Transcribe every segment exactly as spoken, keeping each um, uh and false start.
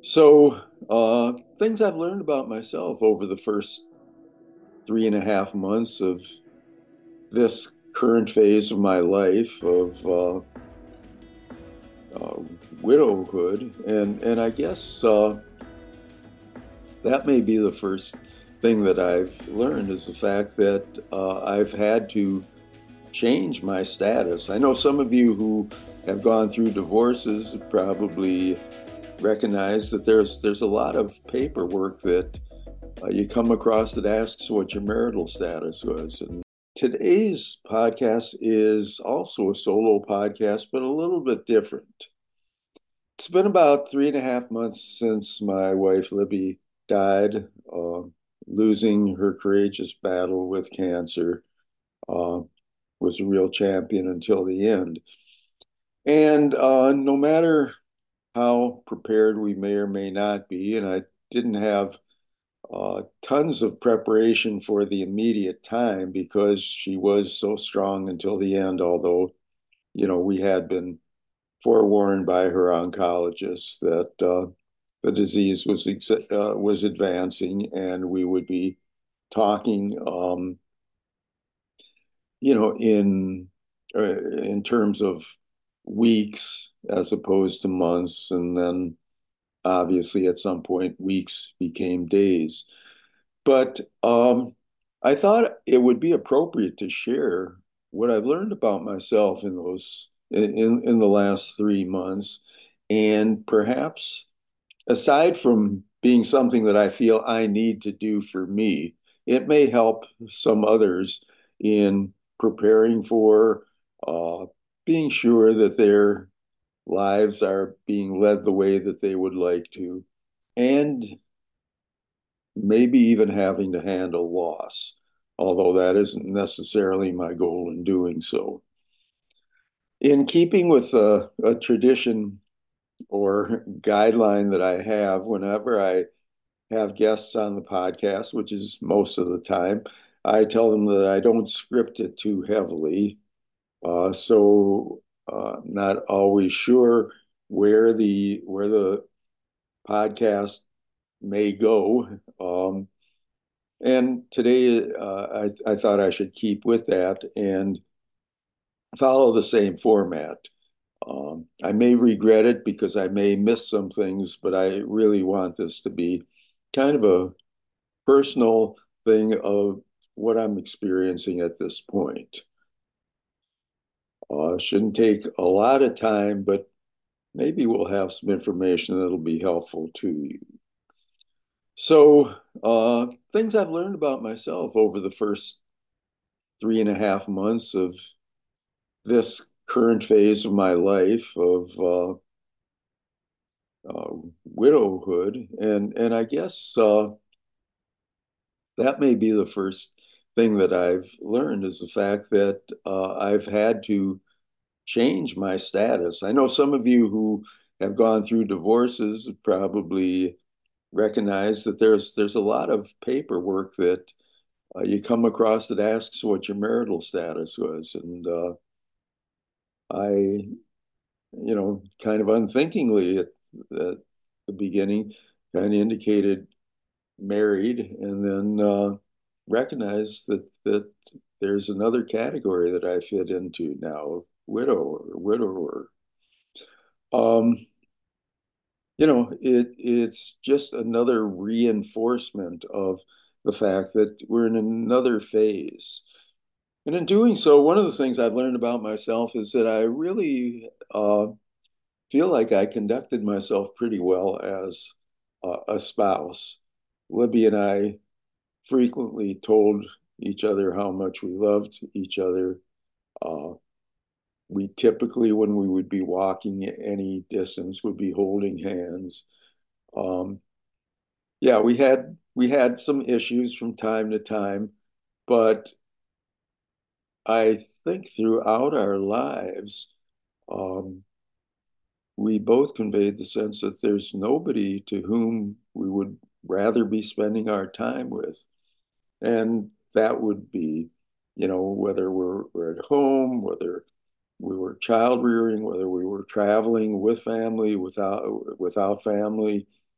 So, uh, things I've learned about myself over the first three and a half months of this current phase of my life of uh, uh, widowhood, and and I guess uh, that may be the first thing that I've learned is the fact that uh, I've had to change my status. I know some of you who have gone through divorces probably recognize that there's there's a lot of paperwork that uh, you come across that asks what your marital status was. And today's podcast is also a solo podcast, but a little bit different. It's been about three and a half months since my wife Libby died, uh, losing her courageous battle with cancer. Uh, was a real champion until the end. And uh, no matter how prepared we may or may not be, and I didn't have uh, tons of preparation for the immediate time because she was so strong until the end, although, you know, we had been forewarned by her oncologist that uh, the disease was uh, was advancing and we would be talking, um, you know, in uh, in terms of weeks as opposed to months, and then obviously at some point weeks became days. But um, I thought it would be appropriate to share what I've learned about myself in those in in the last three months, and perhaps aside from being something that I feel I need to do for me, it may help some others in preparing for uh, being sure that their lives are being led the way that they would like to, and maybe even having to handle loss, although that isn't necessarily my goal in doing so. In keeping with a, a tradition or guideline that I have, whenever I have guests on the podcast, which is most of the time, I tell them that I don't script it too heavily. Uh, so uh, I'm not always sure where the where the podcast may go. Um, And today, uh, I, I thought I should keep with that and follow the same format. Um, I may regret it because I may miss some things, but I really want this to be kind of a personal thing of what I'm experiencing at this point. Uh, shouldn't take a lot of time, but maybe we'll have some information that'll be helpful to you. So, uh, things I've learned about myself over the first three and a half months of this current phase of my life of uh, uh, widowhood, and and I guess uh, that may be the first thing that I've learned is the fact that uh, I've had to change my status. I know some of you who have gone through divorces probably recognize that there's there's a lot of paperwork that uh, you come across that asks what your marital status was, and uh, I you know, kind of unthinkingly at, at the beginning, kind of indicated married, and then uh, recognized that that there's another category that I fit into now, widow or widower. Um, you know, it it's just another reinforcement of the fact that we're in another phase. And in doing so, one of the things I've learned about myself is that I really uh, feel like I conducted myself pretty well as uh, a spouse. Libby and I frequently told each other how much we loved each other. Uh, we typically, when we would be walking any distance, would be holding hands. Um, yeah, we had we had some issues from time to time, but I think throughout our lives, um, we both conveyed the sense that there's nobody to whom we would rather be spending our time with. And that would be, you know, whether we're, we're at home, whether we were child rearing, whether we were traveling with family, without without family.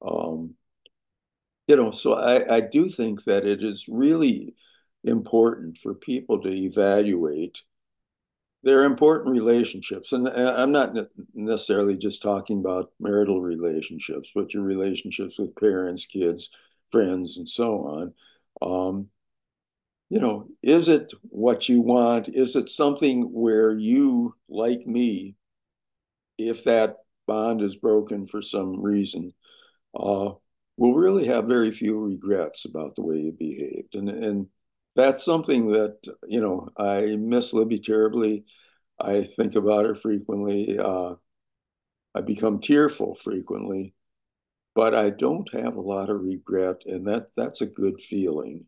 Um, you know, so I, I do think that it is really important for people to evaluate their important relationships. And I'm not necessarily just talking about marital relationships, but your relationships with parents, kids, friends, and so on. Um, you know, is it what you want? Is it something where you, like me, if that bond is broken for some reason, uh, will really have very few regrets about the way you behaved. And and that's something that, you know, I miss Libby terribly. I think about her frequently. Uh, I become tearful frequently, but I don't have a lot of regret, and that that's a good feeling.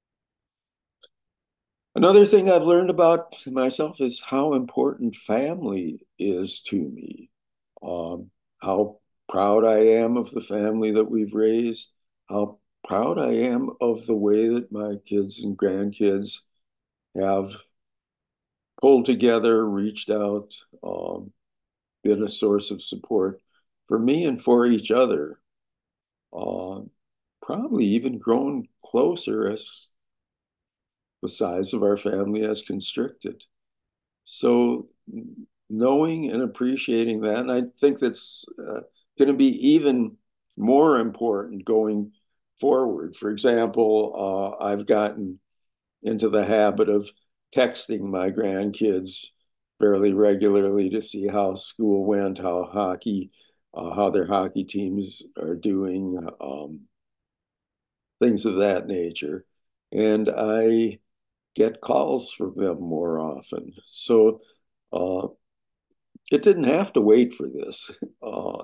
Another thing I've learned about myself is how important family is to me. Um, how proud I am of the family that we've raised, how proud I am of the way that my kids and grandkids have pulled together, reached out, um, been a source of support for me and for each other. Uh, Probably even grown closer as the size of our family has constricted. So knowing and appreciating that, and I think that's uh, going to be even more important going forward. For example, uh, I've gotten into the habit of texting my grandkids fairly regularly to see how school went, how hockey, uh, how their hockey teams are doing, um, things of that nature. And I get calls from them more often. So uh, it didn't have to wait for this, uh,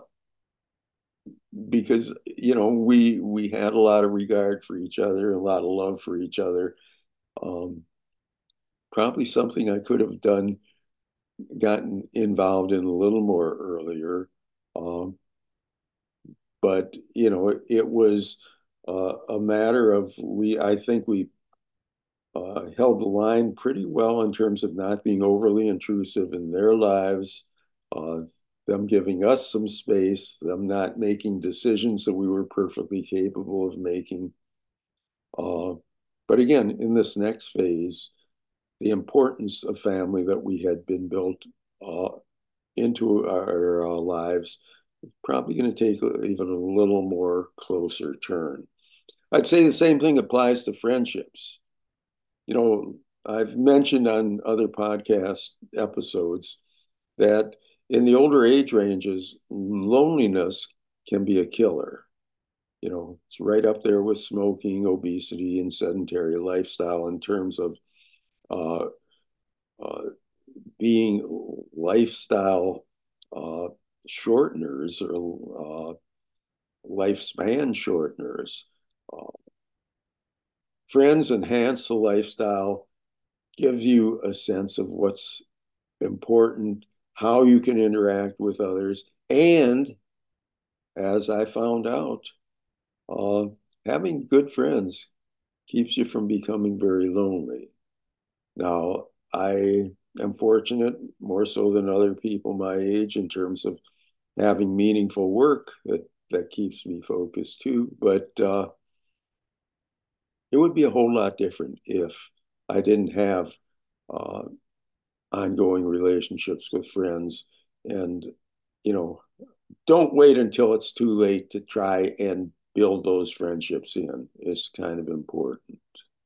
because you know we we had a lot of regard for each other, a lot of love for each other. Um, Probably something I could have done, gotten involved in a little more earlier. Um, but you know, it, it was uh, a matter of we. I think we uh, held the line pretty well in terms of not being overly intrusive in their lives, uh, them giving us some space, them not making decisions that we were perfectly capable of making. Uh, but again, in this next phase, the importance of family that we had been built uh, into our uh, lives is probably going to take even a little more closer turn. I'd say the same thing applies to friendships. You know, I've mentioned on other podcast episodes that in the older age ranges, loneliness can be a killer. You know, it's right up there with smoking, obesity, and sedentary lifestyle in terms of uh, uh, being lifestyle uh, shorteners or uh, lifespan shorteners. Uh, Friends enhance the lifestyle, give you a sense of what's important, how you can interact with others, and as I found out, uh, having good friends keeps you from becoming very lonely. Now, I am fortunate, more so than other people my age, in terms of having meaningful work that, that keeps me focused too. But uh, it would be a whole lot different if I didn't have uh, ongoing relationships with friends. And, you know, don't wait until it's too late to try and build those friendships in. It's kind of important.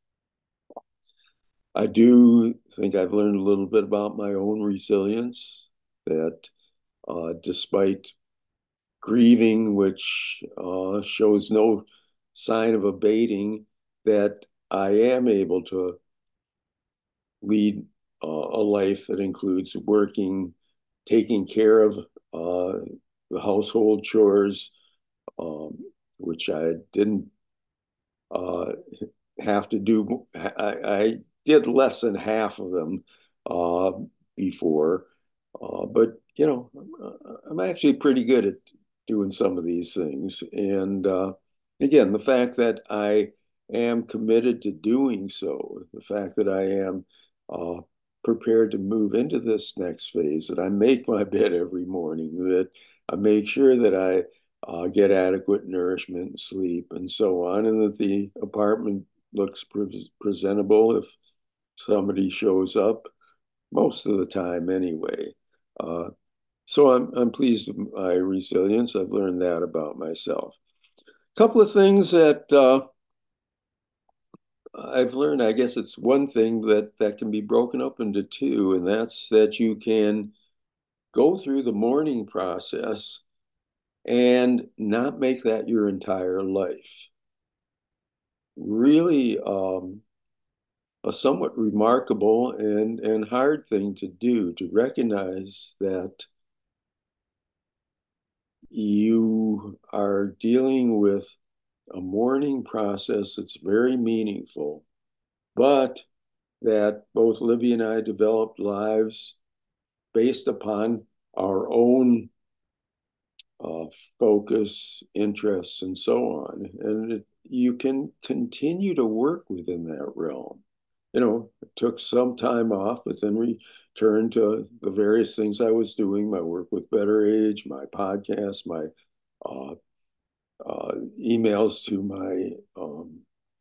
I do think I've learned a little bit about my own resilience, that uh, despite grieving, which uh, shows no sign of abating, that I am able to lead uh, a life that includes working, taking care of uh, the household chores, um, which I didn't uh, have to do. I, I did less than half of them uh, before, uh, but you know, I'm actually pretty good at doing some of these things. And uh, again, the fact that I am committed to doing so, the fact that I am uh, prepared to move into this next phase, that I make my bed every morning, that I make sure that I uh, get adequate nourishment and sleep and so on, and that the apartment looks pre- presentable if somebody shows up, most of the time anyway. Uh, so I'm, I'm pleased with my resilience. I've learned that about myself. A couple of things that uh, I've learned, I guess it's one thing that, that can be broken up into two, and that's that you can go through the mourning process and not make that your entire life. Really um, a somewhat remarkable and, and hard thing to do, to recognize that you are dealing with a mourning process that's very meaningful, but that both Libby and I developed lives based upon our own uh, focus, interests, and so on. And it, you can continue to work within that realm. You know, it took some time off, but then returned to the various things I was doing, my work with Better Age, my podcast, my uh, uh, emails to my um,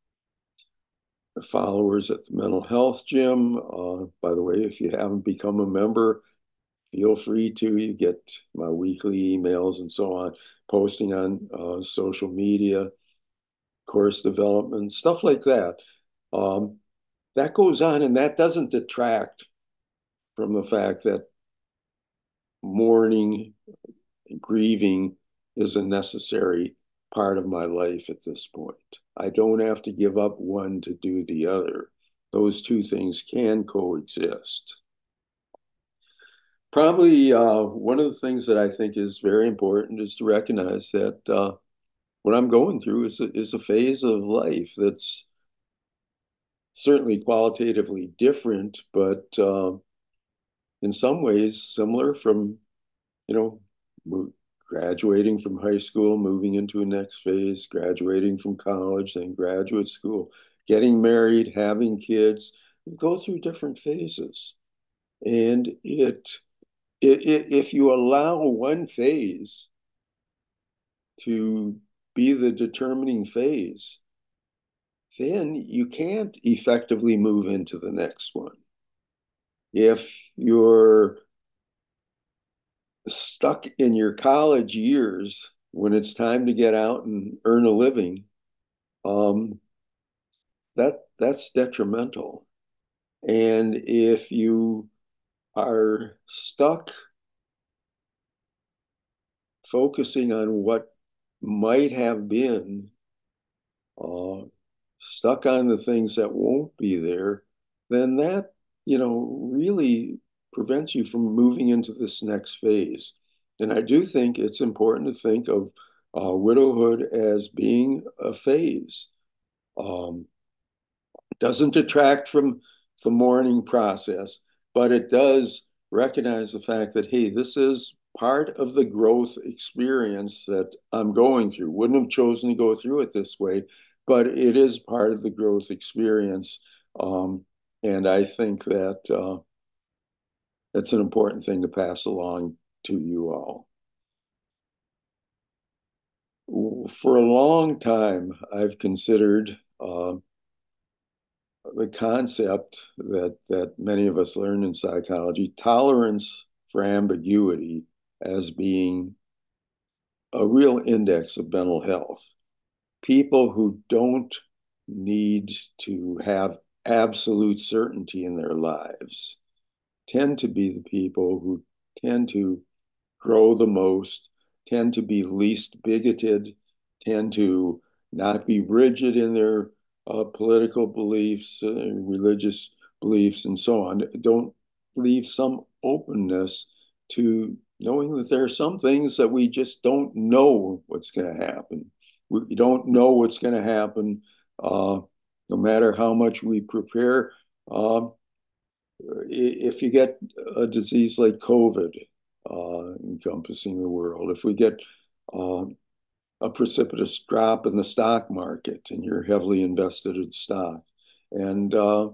followers at the mental health gym. Uh, by the way, if you haven't become a member, feel free to. You get my weekly emails and so on, posting on uh, social media, course development, stuff like that. Um, that goes on, and that doesn't detract from the fact that mourning, grieving is a necessary part of my life at this point. I don't have to give up one to do the other. Those two things can coexist. Probably uh, one of the things that I think is very important is to recognize that uh, what I'm going through is a, is a phase of life that's certainly qualitatively different, but uh, in some ways similar from, you know, graduating from high school, moving into a next phase, graduating from college, then graduate school, getting married, having kids. We go through different phases. And it, it, it if you allow one phase to be the determining phase, then you can't effectively move into the next one. If you're stuck in your college years when it's time to get out and earn a living, um, that that's detrimental. And if you are stuck focusing on what might have been, uh, stuck on the things that won't be there, then that, you know, really prevents you from moving into this next phase. And I do think it's important to think of uh, widowhood as being a phase. Um, doesn't detract from the mourning process, but it does recognize the fact that, hey, this is part of the growth experience that I'm going through. Wouldn't have chosen to go through it this way, but it is part of the growth experience. Um, and I think that uh, that's an important thing to pass along to you all. For a long time, I've considered uh, the concept that that many of us learn in psychology, tolerance for ambiguity, as being a real index of mental health. People who don't need to have absolute certainty in their lives tend to be the people who tend to grow the most, tend to be least bigoted, tend to not be rigid in their uh, political beliefs, uh, religious beliefs, and so on. Don't leave some openness to knowing that there are some things that we just don't know what's going to happen. We don't know what's going to happen, uh, no matter how much we prepare. Uh, if you get a disease like COVID uh, encompassing the world, if we get uh, a precipitous drop in the stock market and you're heavily invested in stock, and uh,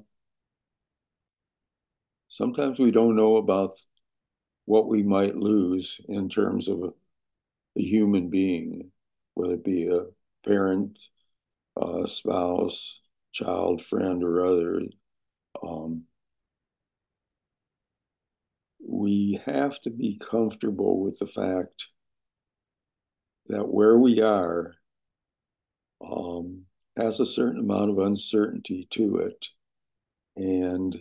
sometimes we don't know about what we might lose in terms of a human being, whether it be a parent, uh, spouse, child, friend, or other. Um, we have to be comfortable with the fact that where we are um, has a certain amount of uncertainty to it. And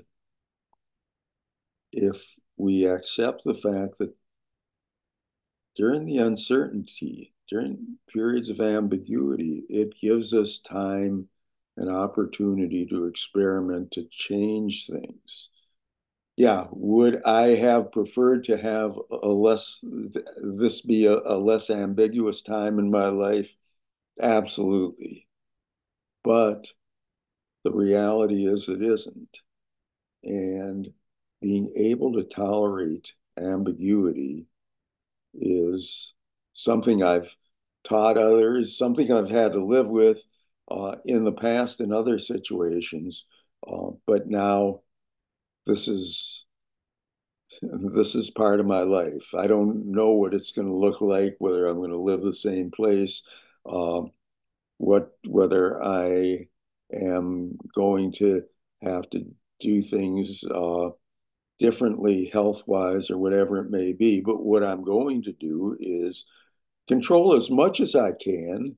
if we accept the fact that during the uncertainty, during periods of ambiguity, it gives us time and opportunity to experiment, to change things. Yeah, would I have preferred to have a less, this be a, a less ambiguous time in my life? Absolutely. But the reality is it isn't. And being able to tolerate ambiguity is something I've taught others, something I've had to live with uh, in the past in other situations. Uh, but now this is this is part of my life. I don't know what it's going to look like, whether I'm going to live the same place, uh, what whether I am going to have to do things uh, differently health wise or whatever it may be. But what I'm going to do is control as much as I can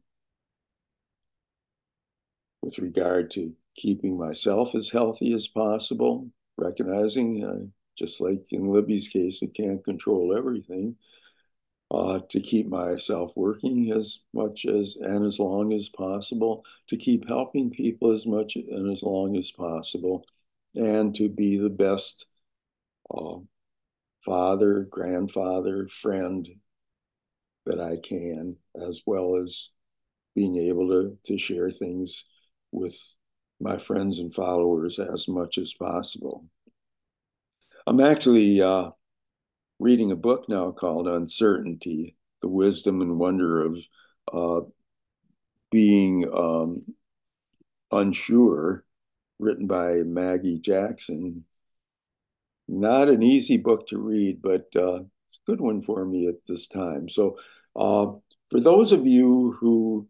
with regard to keeping myself as healthy as possible, recognizing, uh, just like in Libby's case, we can't control everything, uh, to keep myself working as much as and as long as possible, to keep helping people as much and as long as possible, and to be the best uh, father, grandfather, friend that I can, as well as being able to, to share things with my friends and followers as much as possible. I'm actually uh, reading a book now called Uncertainty, The Wisdom and Wonder of uh, Being um, Unsure, written by Maggie Jackson. Not an easy book to read, but uh, it's a good one for me at this time. So, uh, for those of you who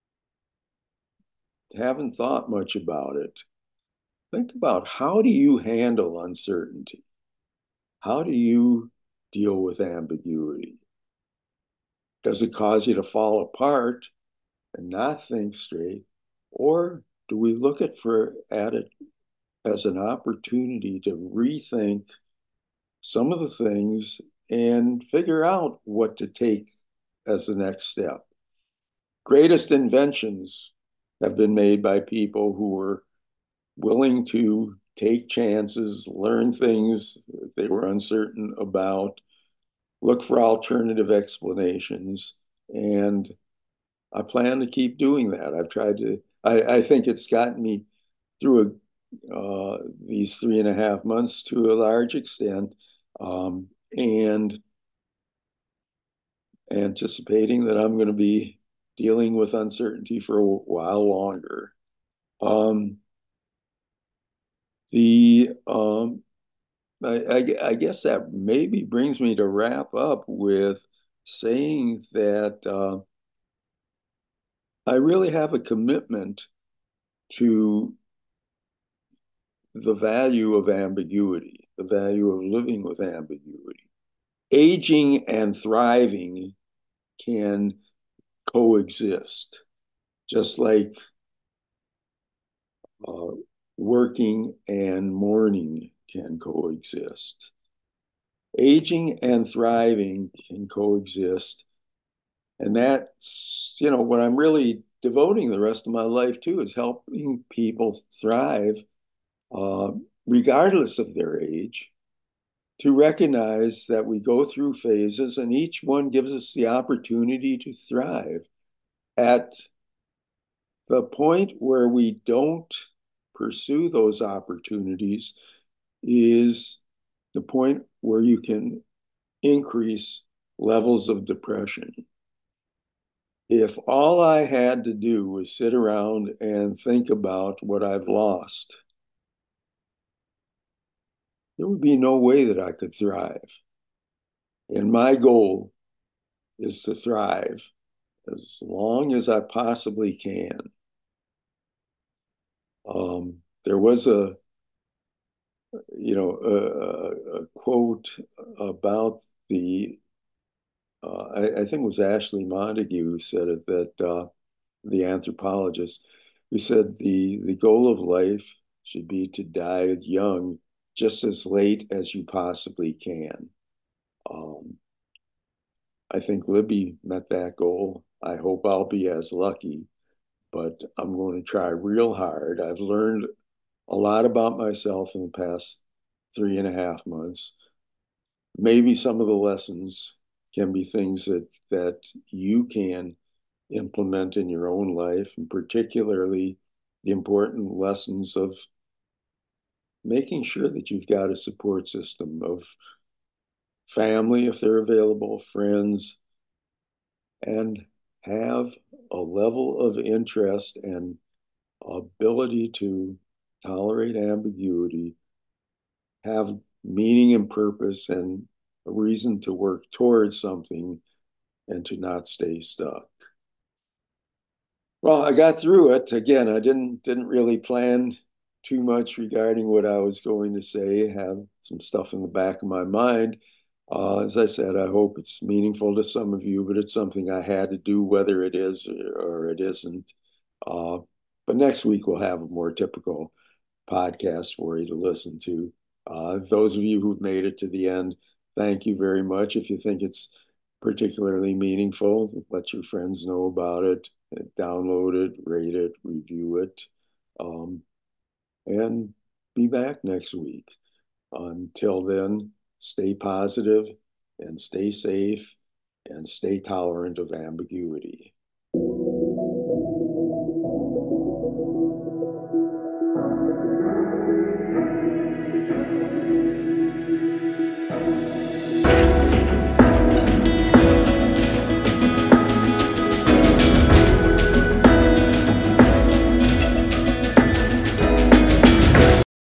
haven't thought much about it, think about, how do you handle uncertainty? How do you deal with ambiguity? Does it cause you to fall apart and not think straight? Or do we look at for at it as an opportunity to rethink some of the things and figure out what to take as the next step? Greatest inventions have been made by people who were willing to take chances, learn things they were uncertain about, look for alternative explanations. And I plan to keep doing that. I've tried to, I, I think it's gotten me through a, uh, these three and a half months to a large extent, um, and anticipating that I'm going to be dealing with uncertainty for a while longer. Um, the um, I, I, I guess that maybe brings me to wrap up with saying that uh, I really have a commitment to the value of ambiguity, the value of living with ambiguity. Aging and thriving can coexist, just like uh, working and mourning can coexist. Aging and thriving can coexist. And that's, you know, what I'm really devoting the rest of my life to, is helping people thrive, uh, regardless of their age, to recognize that we go through phases and each one gives us the opportunity to thrive. At the point where we don't pursue those opportunities is the point where you can increase levels of depression. If all I had to do was sit around and think about what I've lost, there would be no way that I could thrive. And my goal is to thrive as long as I possibly can. Um, there was a, you know, a, a quote about the, uh, I, I think it was Ashley Montague who said it, that uh, the anthropologist, who said the, the goal of life should be to die young just as late as you possibly can. Um, I think Libby met that goal. I hope I'll be as lucky, but I'm going to try real hard. I've learned a lot about myself in the past three and a half months. Maybe some of the lessons can be things that that you can implement in your own life, and particularly the important lessons of making sure that you've got a support system of family, if they're available, friends, and have a level of interest and ability to tolerate ambiguity, have meaning and purpose and a reason to work towards something and to not stay stuck. Well, I got through it. Again, I didn't didn't really plan too much regarding what I was going to say, have some stuff in the back of my mind. Uh, as I said, I hope it's meaningful to some of you, but it's something I had to do, whether it is or it isn't. Uh, but next week we'll have a more typical podcast for you to listen to. Uh, those of you who've made it to the end, thank you very much. If you think it's particularly meaningful, let your friends know about it, download it, rate it, review it, um, and be back next week. Until then, stay positive and stay safe and stay tolerant of ambiguity.